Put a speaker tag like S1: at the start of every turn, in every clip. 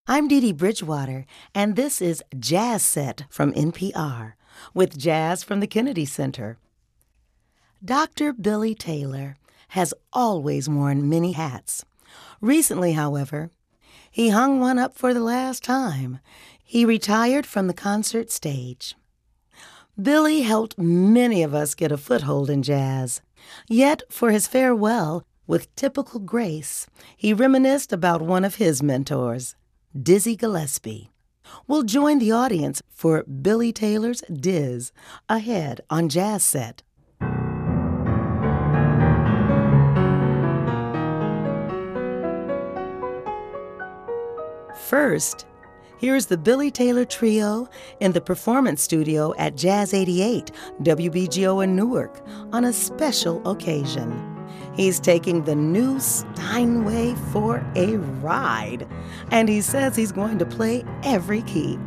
S1: I'm Dee Dee Bridgewater, and this is Jazz Set from NPR, with jazz from the Kennedy Center. Dr. Billy Taylor has always worn many hats. Recently, however, he hung one up for the last time. He retired from the concert stage. Billy helped many of us get a foothold in jazz. Yet, for his farewell, with typical grace, he reminisced about one of his mentors, Dizzy Gillespie. We'll join the audience for Billy Taylor's Diz, ahead on Jazz Set. First, here's the Billy Taylor Trio in the Performance Studio at Jazz 88, WBGO in Newark, on a special occasion. He's taking the new Steinway for a ride, and he says he's going to play every key.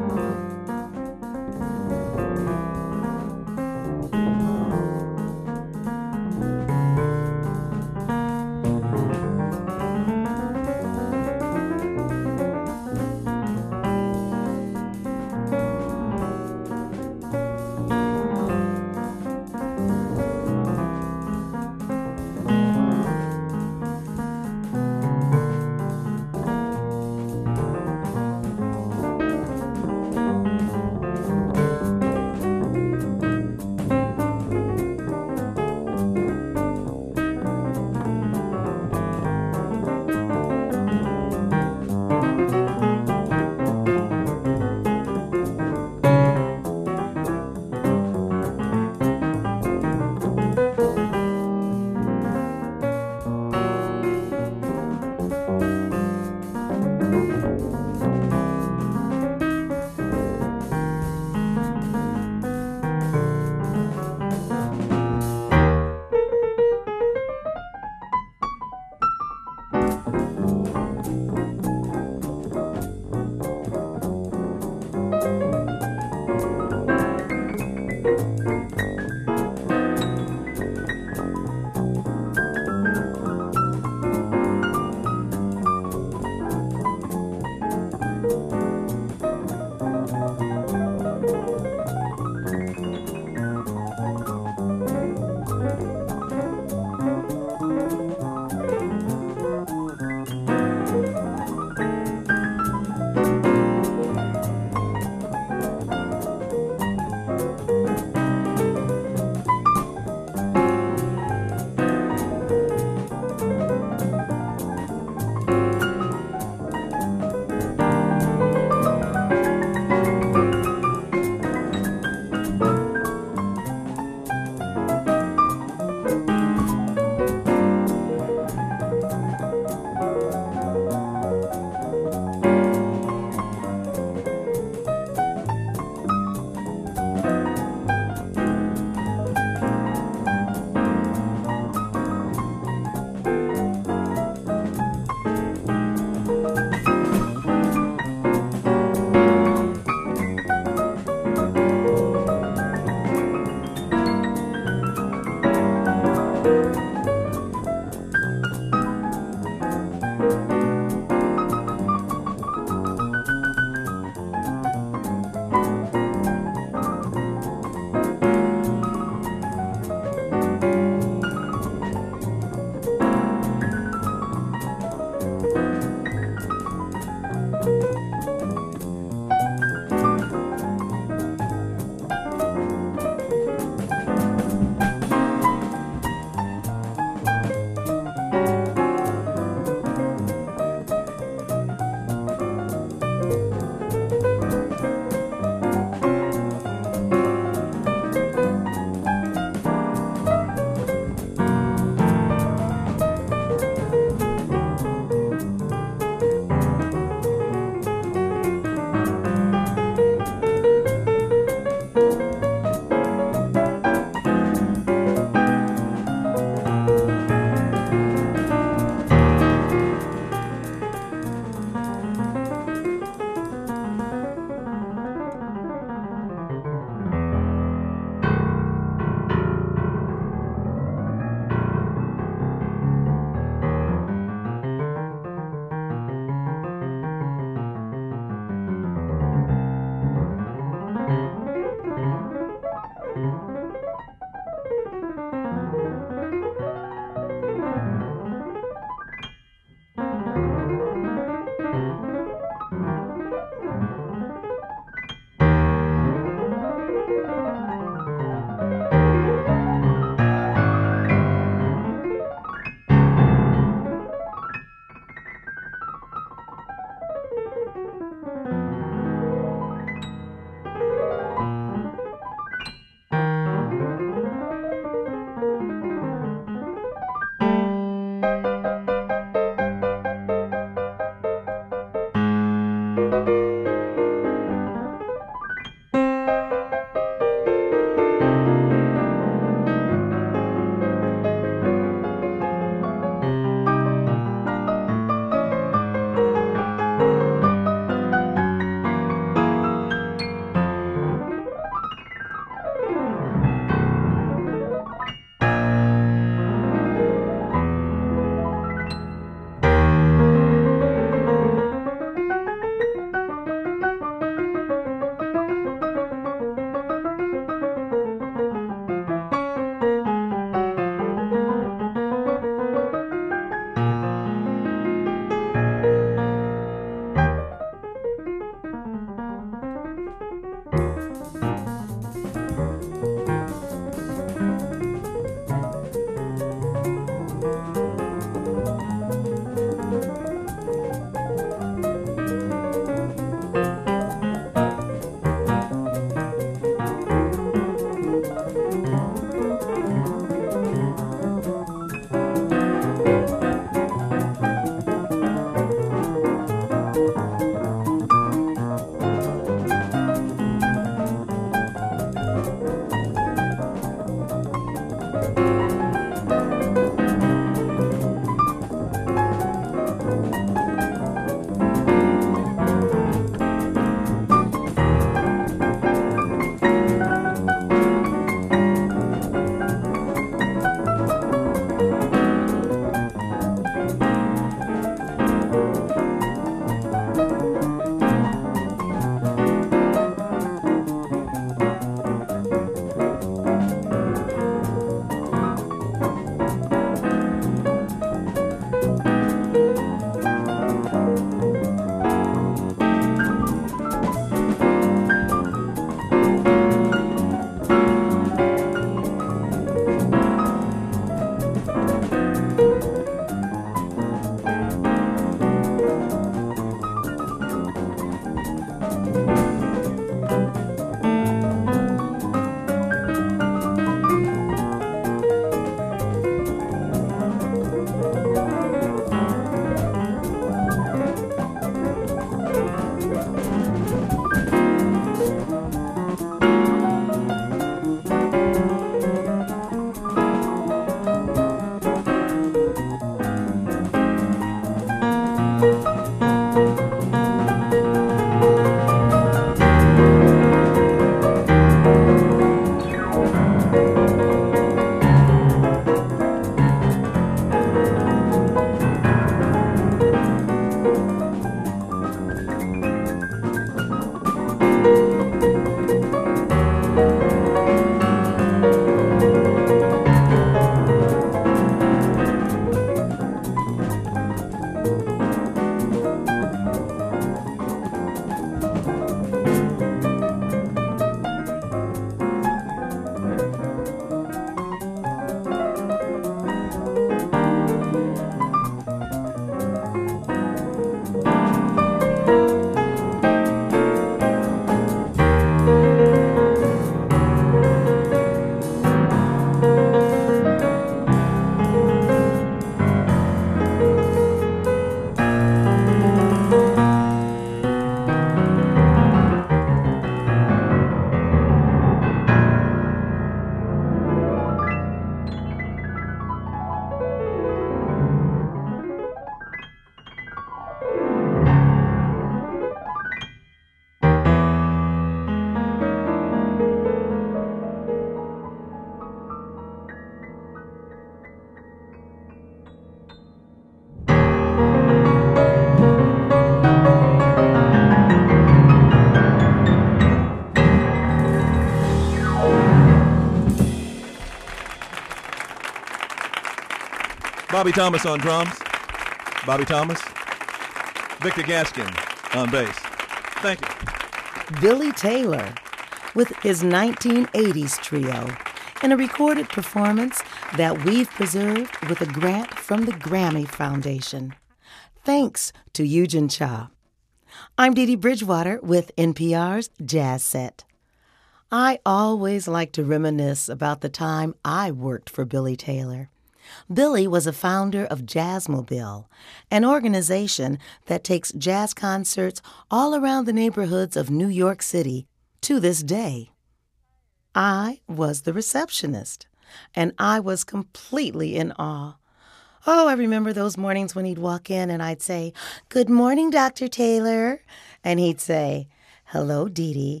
S2: Bobby Thomas on drums. Bobby Thomas. Victor Gaskin on bass. Thank you.
S1: Billy Taylor with his 1980s trio in a recorded performance that we've preserved with a grant from the Grammy Foundation. Thanks to Eugen Cha. I'm Dee Dee Bridgewater with NPR's Jazz Set. I always like to reminisce about the time I worked for Billy Taylor. Billy was a founder of Jazzmobile, an organization that takes jazz concerts all around the neighborhoods of New York City to this day. I was the receptionist, and I was completely in awe. Oh, I remember those mornings when he'd walk in and I'd say, "Good morning, Dr. Taylor." And he'd say, "Hello, Dee Dee."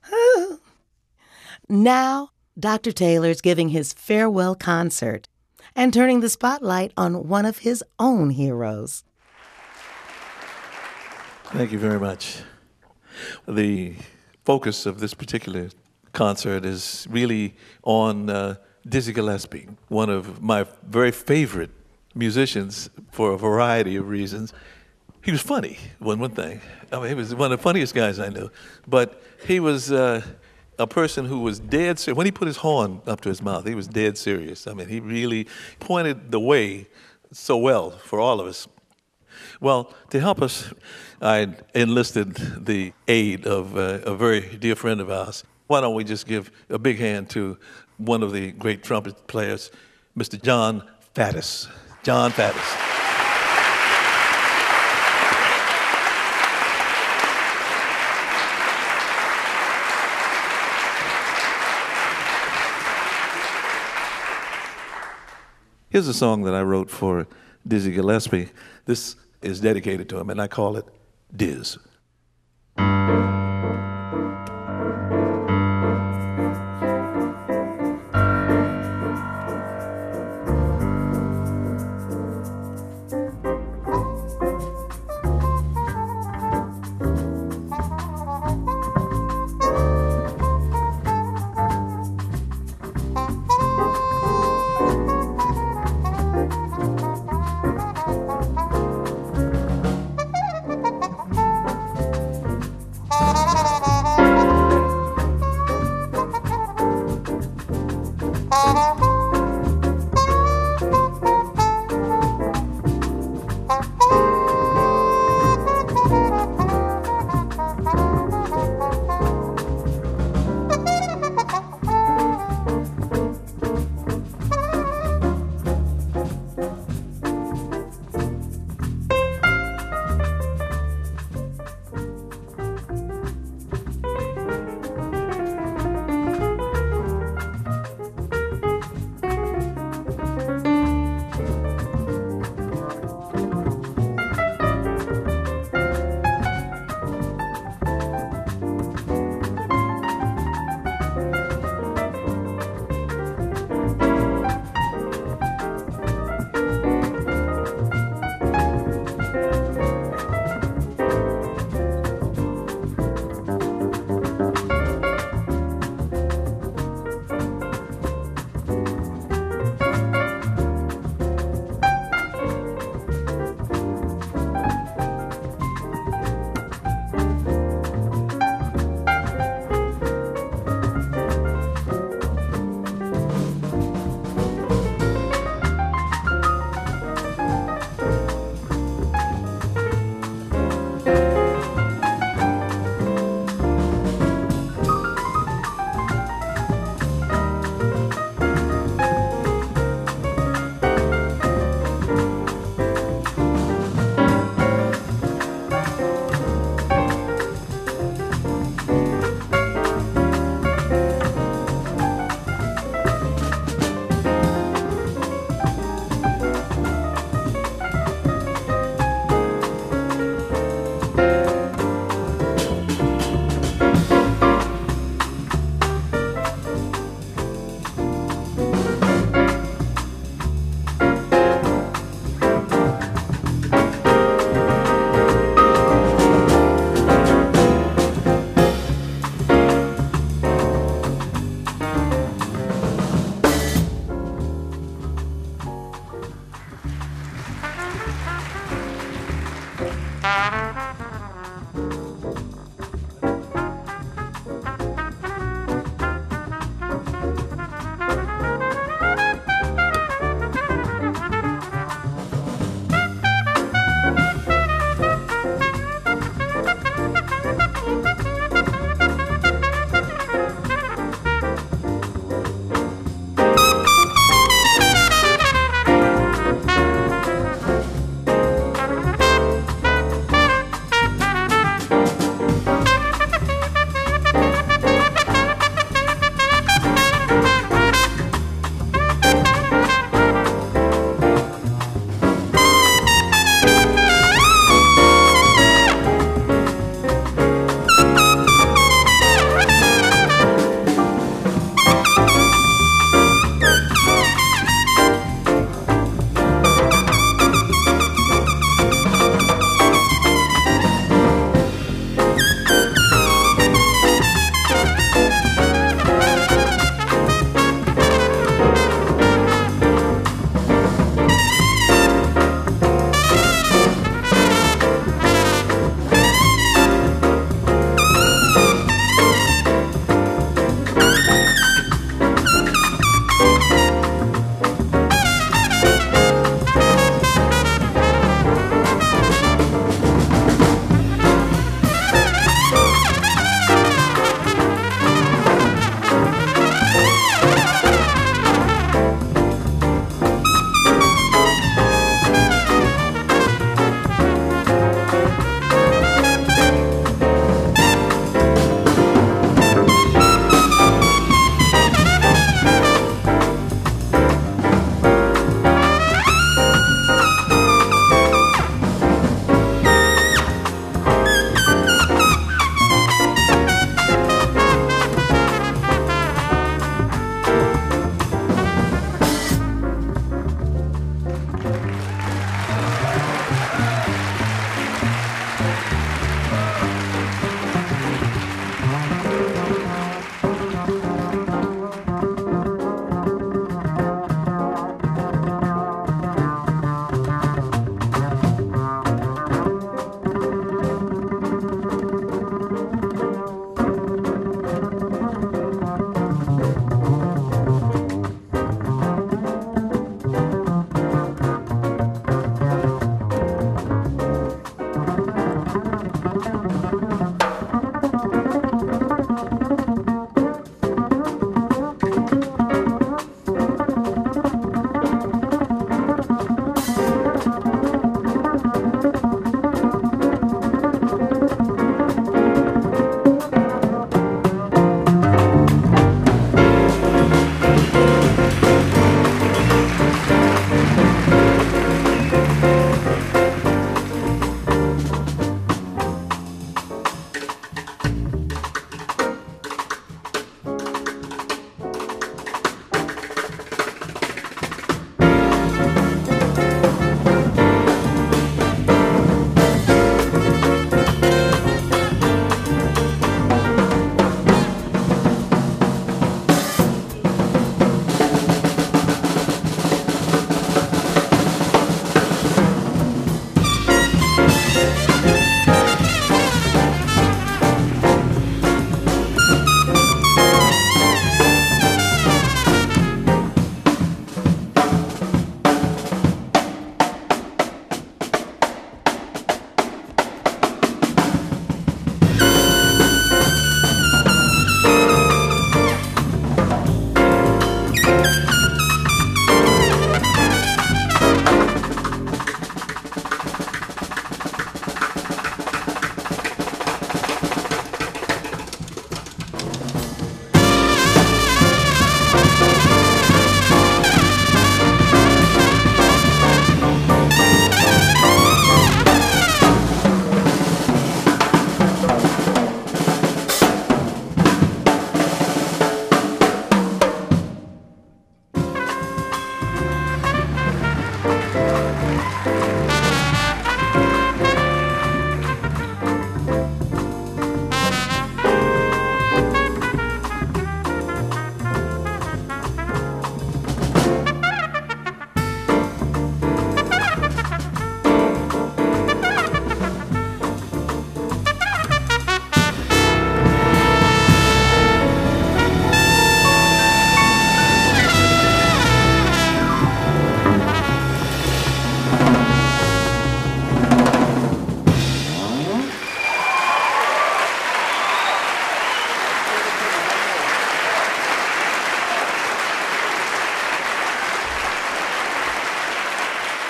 S1: Now, Dr. Taylor's giving his farewell concert and turning the spotlight on one of his own heroes.
S3: Thank you very much. The focus of this particular concert is really on Dizzy Gillespie, one of my very favorite musicians for a variety of reasons. He was funny, one thing. I mean, he was one of the funniest guys I knew. But he was a person who was dead serious. When he put his horn up to his mouth, he was dead serious. I mean, he really pointed the way so well for all of us. Well, to help us, I enlisted the aid of a very dear friend of ours. Why don't we just give a big hand to one of the great trumpet players, Mr. John Faddis. John Faddis. Here's a song that I wrote for Dizzy Gillespie. This is dedicated to him, and I call it Diz.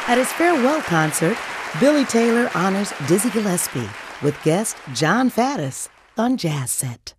S1: At his farewell concert, Billy Taylor honors Dizzy Gillespie with guest John Faddis on Jazz Set.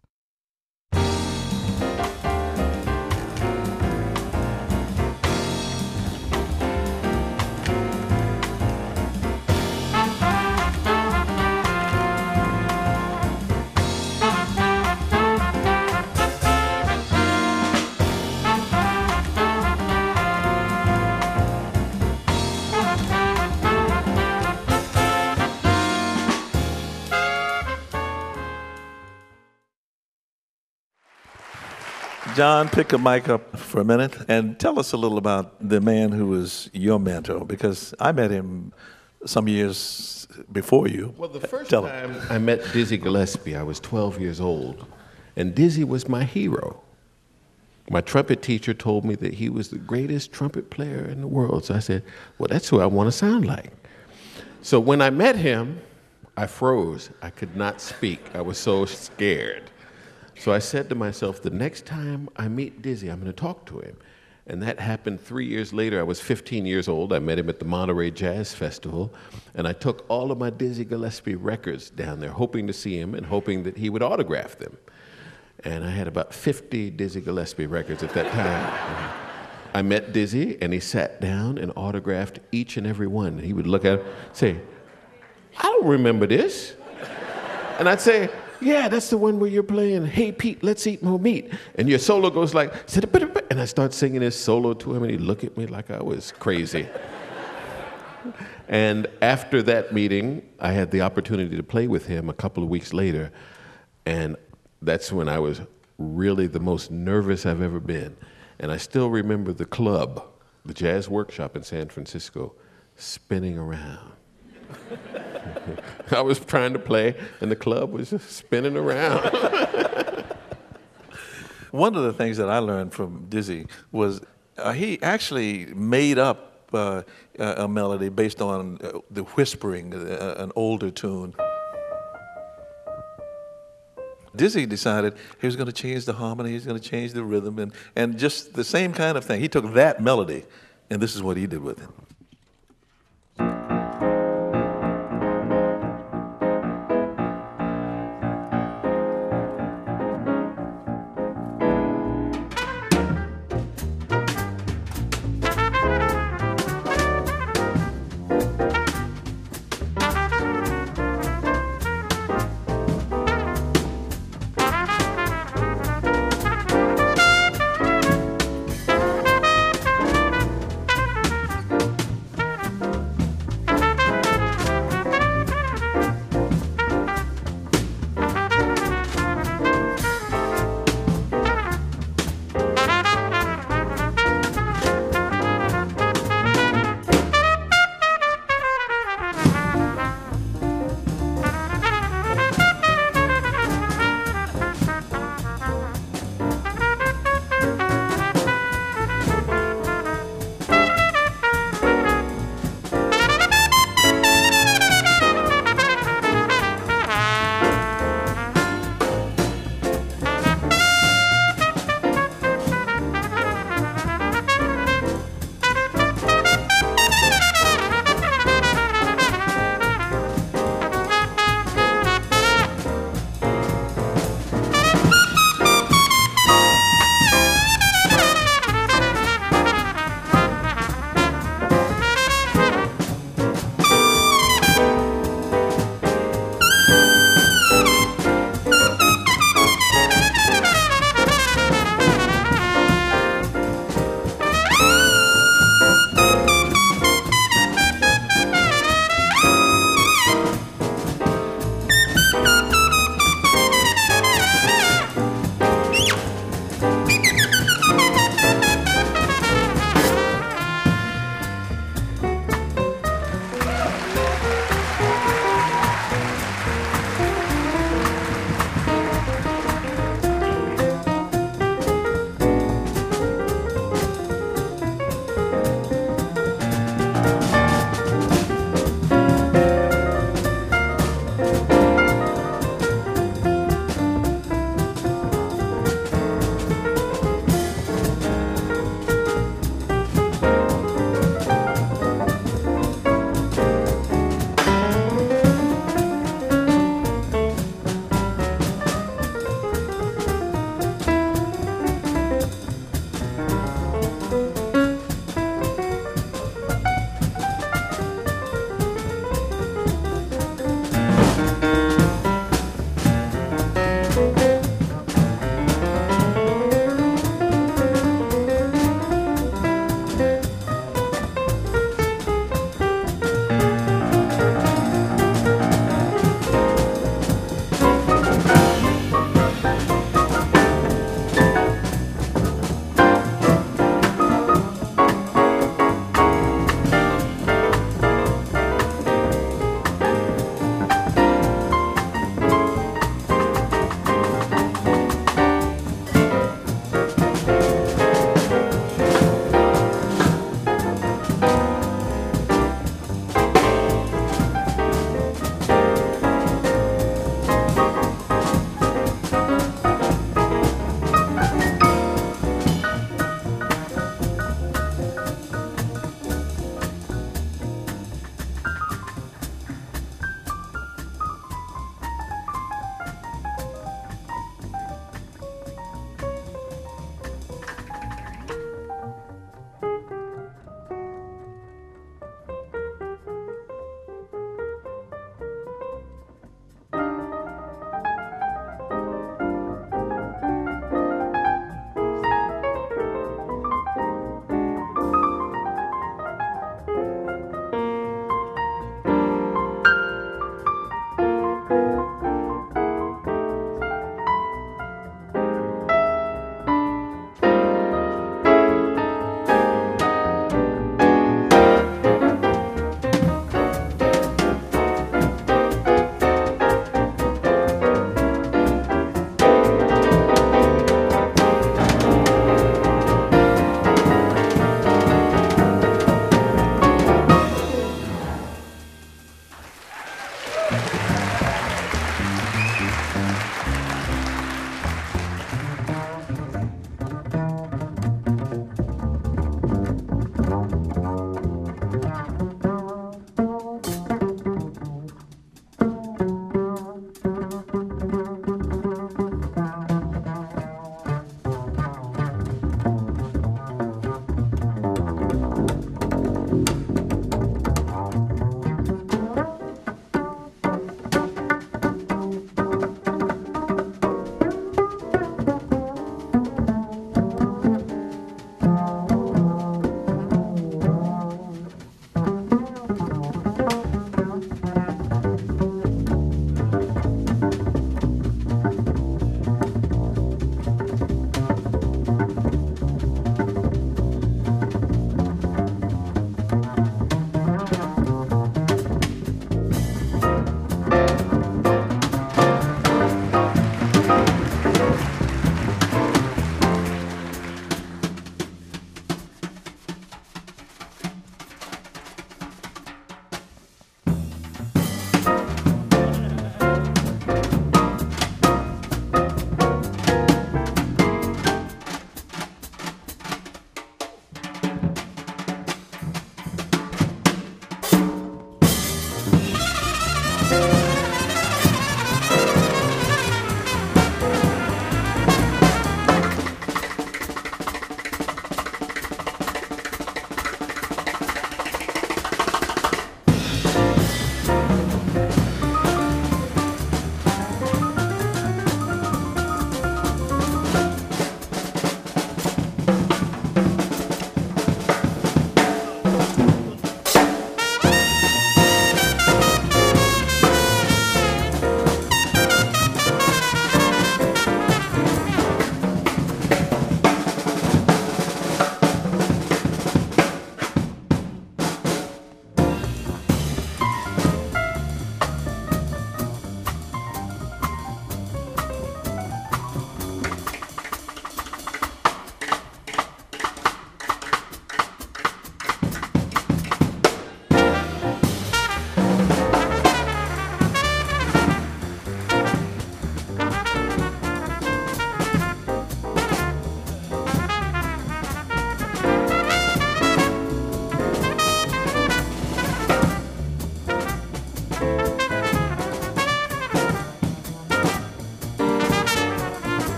S3: John, pick the mic up for a minute and tell us a little about the man who was your mentor, because I met him some years before you.
S4: Well, the first time I met Dizzy Gillespie, I was 12 years old, and Dizzy was my hero. My trumpet teacher told me that he was the greatest trumpet player in the world, so I said, well, that's who I want to sound like. So when I met him, I froze. I could not speak. I was so scared. So I said to myself, the next time I meet Dizzy, I'm going to talk to him. And that happened 3 years later. I was 15 years old. I met him at the Monterey Jazz Festival. And I took all of my Dizzy Gillespie records down there, hoping to see him and hoping that he would autograph them. And I had about 50 Dizzy Gillespie records at that time. I met Dizzy, and he sat down and autographed each and every one. And he would look at it and say, I don't remember this. And I'd say, yeah, that's the one where you're playing, Hey Pete, let's eat more meat. And your solo goes like, and I start singing this solo to him, and he'd look at me like I was crazy. And after that meeting, I had the opportunity to play with him a couple of weeks later, and that's when I was really the most nervous I've ever been. And I still remember the club, the Jazz Workshop in San Francisco, spinning around. I was trying to play, and the club was just spinning around.
S3: One of the things that I learned from Dizzy was he actually made up a melody based on the whispering, an older tune. Dizzy decided he was going to change the harmony, he was going to change the rhythm, and just the same kind of thing. He took that melody, and this is what he did with it.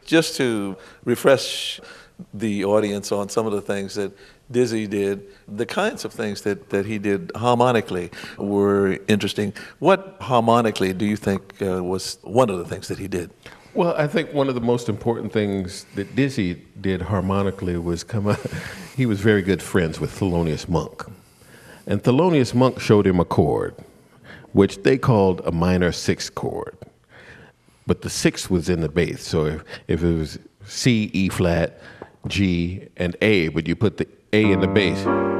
S3: Just to refresh the audience on some of the things that Dizzy did, the kinds of things that he did harmonically were interesting. What harmonically do you think was one of the things that he did?
S4: Well, I think one of the most important things that Dizzy did harmonically was he was very good friends with Thelonious Monk. And Thelonious Monk showed him a chord, which they called a minor sixth chord. But the sixth was in the bass. So if it was C, E flat, G, and A, but you put the A in the bass.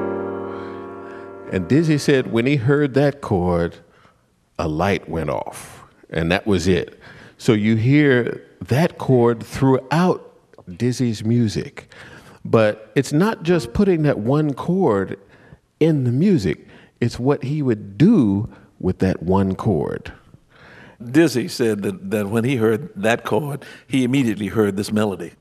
S4: And Dizzy said when he heard that chord, a light went off, and that was it. So you hear that chord throughout Dizzy's music. But it's not just putting that one chord in the music, it's what he would do with that one chord.
S3: Dizzy said that when he heard that chord, he immediately heard this melody.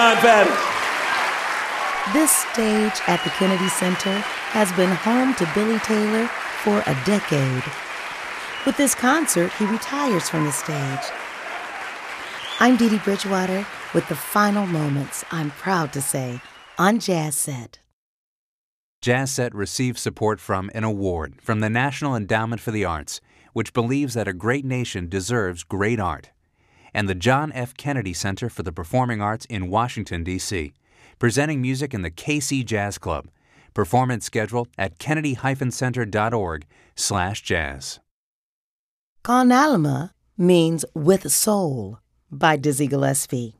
S3: John Patton.
S1: This stage at the Kennedy Center has been home to Billy Taylor for a decade. With this concert, he retires from the stage. I'm Dee Dee Bridgewater with the final moments, I'm proud to say, on Jazz Set.
S5: Jazz Set receives support from an award from the National Endowment for the Arts, which believes that a great nation deserves great art, and the John F. Kennedy Center for the Performing Arts in Washington, D.C., presenting music in the KC Jazz Club. Performance schedule at kennedy-center.org/jazz.
S1: Con Alma means with soul by Dizzy Gillespie.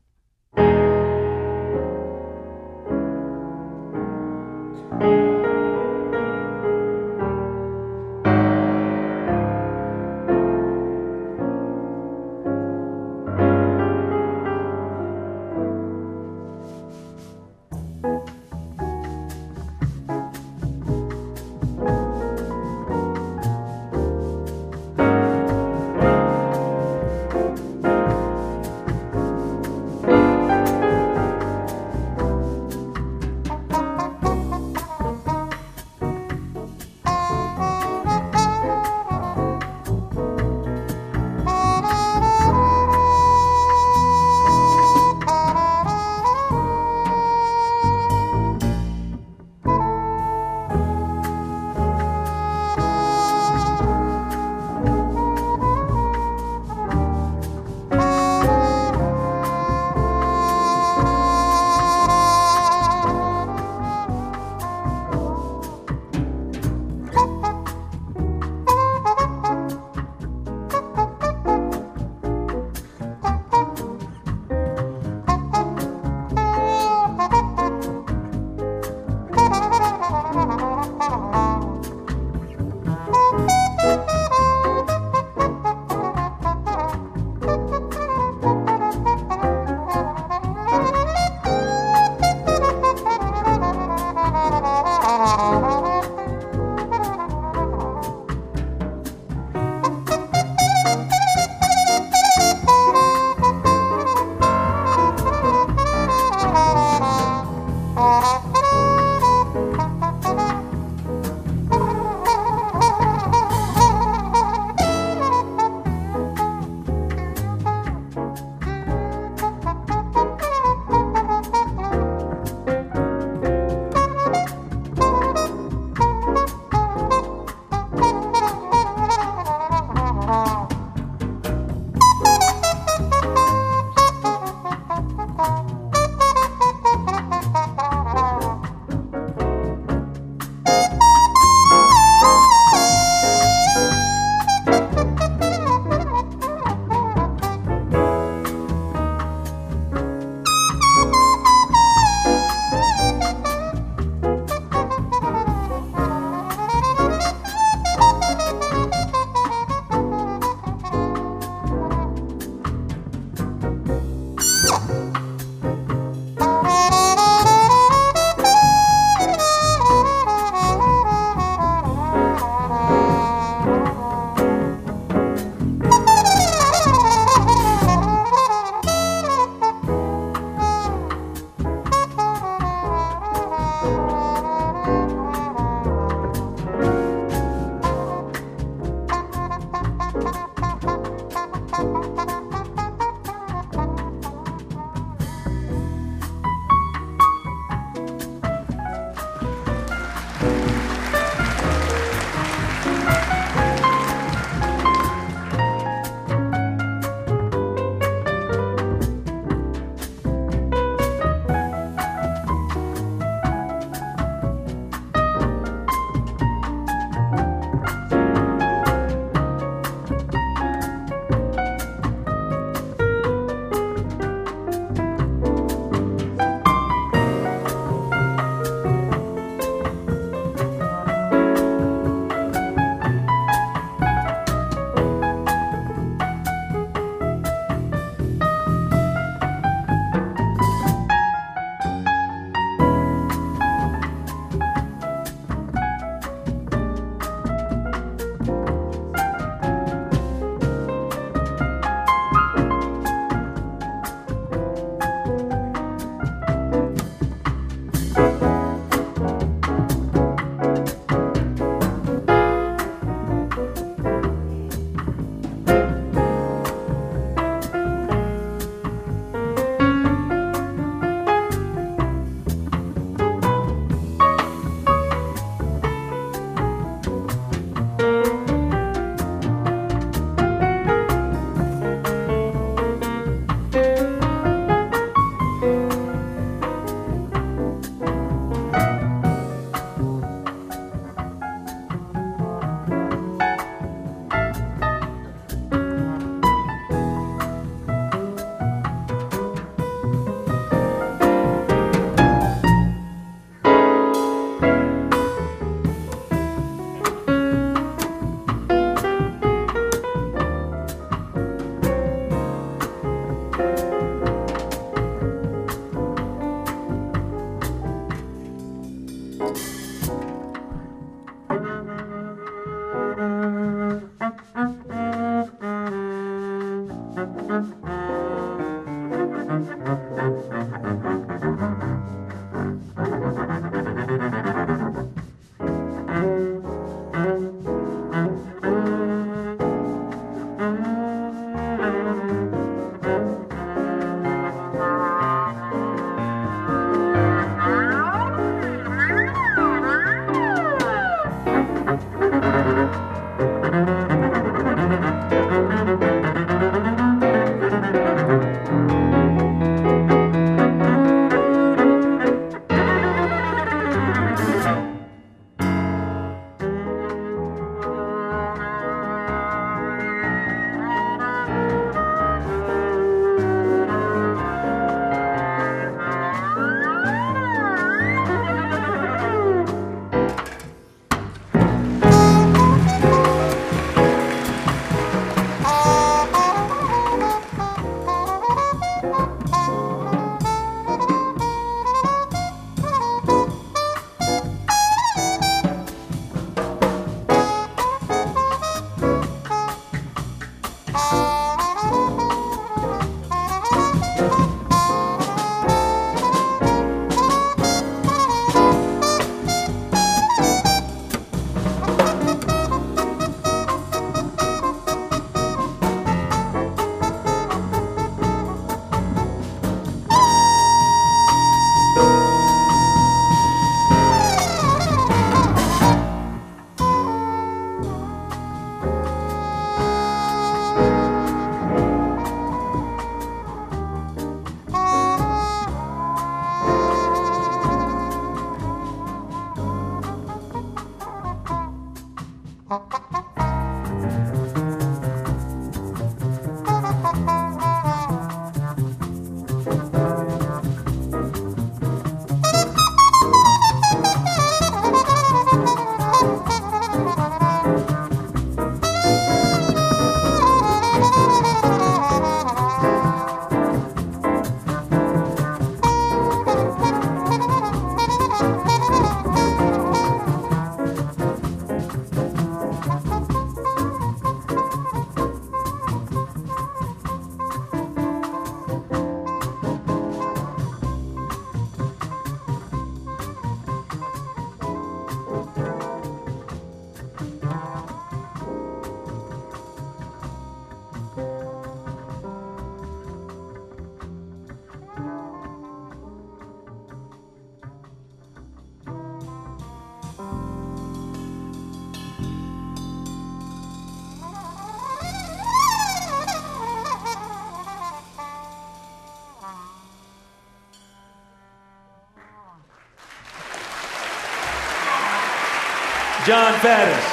S3: John Faddis.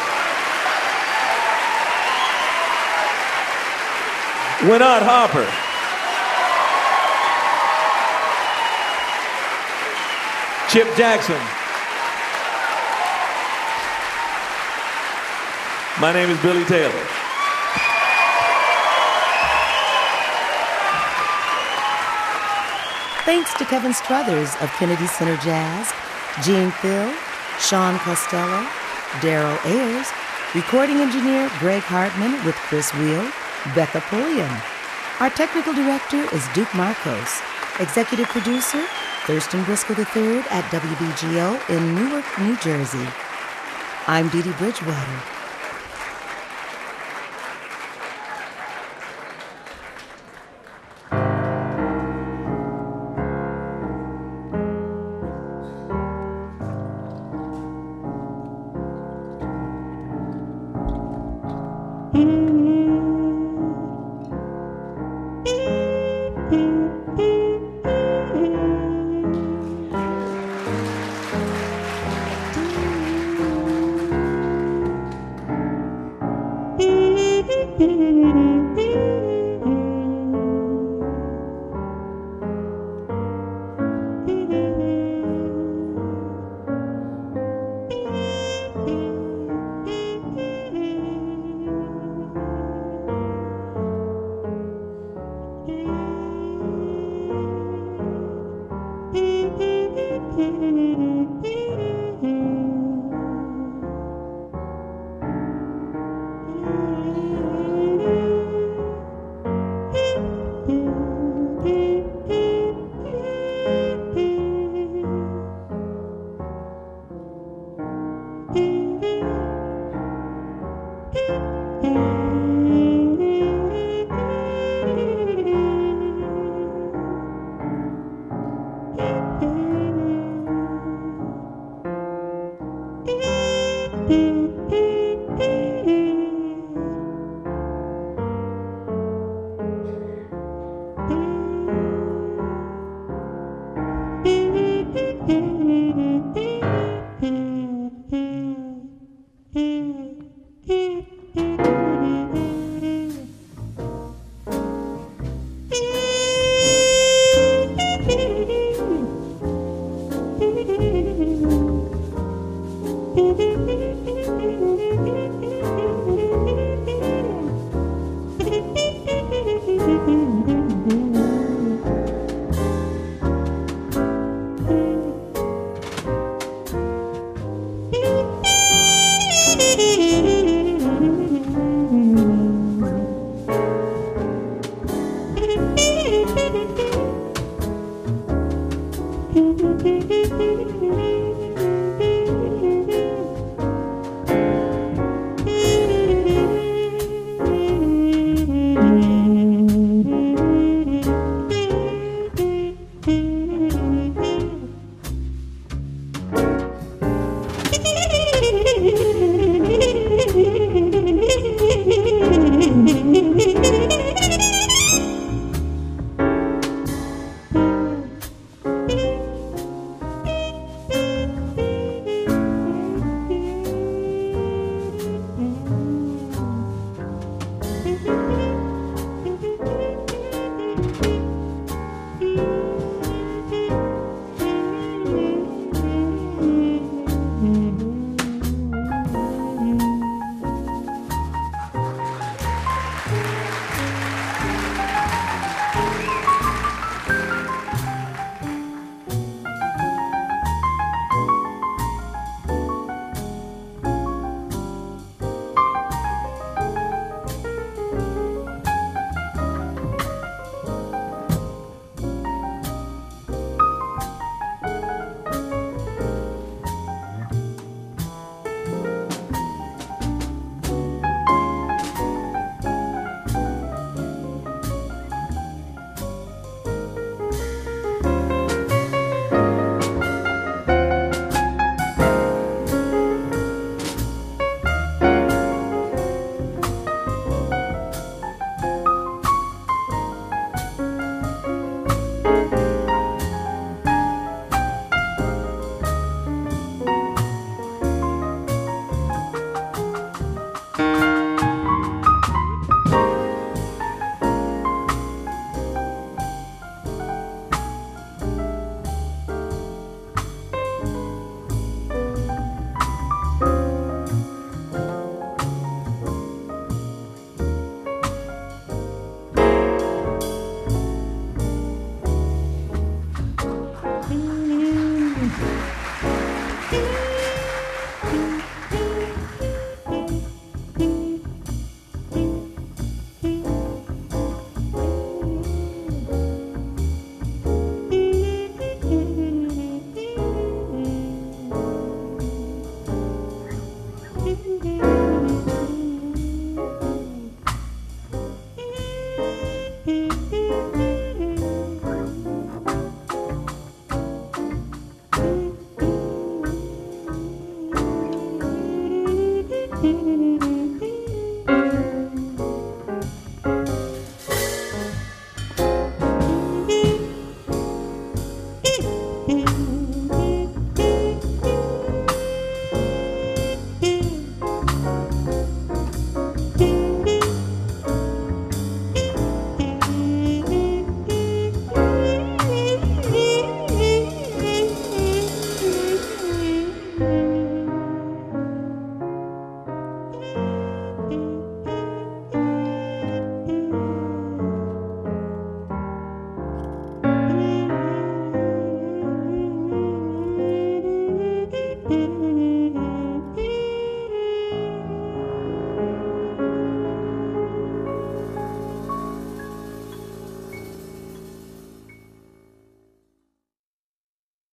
S3: Winnard Harper. Chip Jackson. My name is Billy Taylor.
S1: Thanks to Kevin Struthers of Kennedy Center Jazz, Gene Phil, Sean Costello, Daryl Ayers, recording engineer Greg Hartman with Chris Wheel, Becca Pulliam. Our technical director is Duke Marcos. Executive producer, Thurston Briscoe III at WBGO in Newark, New Jersey. I'm Dee Dee Bridgewater. you.